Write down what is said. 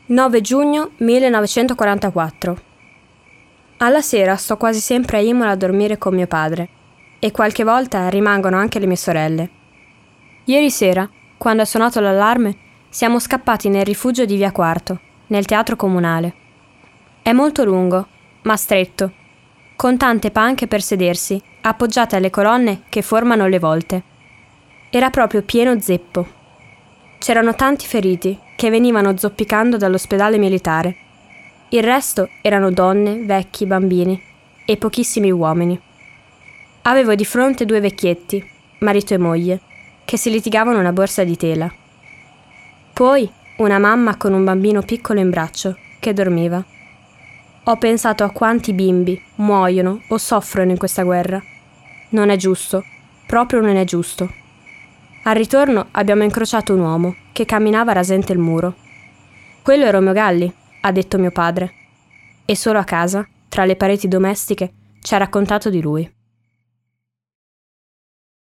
9 giugno 1944. Alla sera sto quasi sempre a Imola a dormire con mio padre e qualche volta rimangono anche le mie sorelle. Ieri sera, quando è suonato l'allarme, siamo scappati nel rifugio di Via Quarto, nel teatro comunale. È molto lungo, ma stretto, con tante panche per sedersi, appoggiate alle colonne che formano le volte. Era proprio pieno zeppo. C'erano tanti feriti che venivano zoppicando dall'ospedale militare. Il resto erano donne, vecchi, bambini e pochissimi uomini. Avevo di fronte 2 vecchietti, marito e moglie, che si litigavano una borsa di tela. Poi una mamma con un bambino piccolo in braccio, che dormiva. Ho pensato a quanti bimbi muoiono o soffrono in questa guerra. Non è giusto, proprio non è giusto. Al ritorno abbiamo incrociato un uomo che camminava rasente il muro. Quello è Romeo Galli, ha detto mio padre. E solo a casa, tra le pareti domestiche, ci ha raccontato di lui.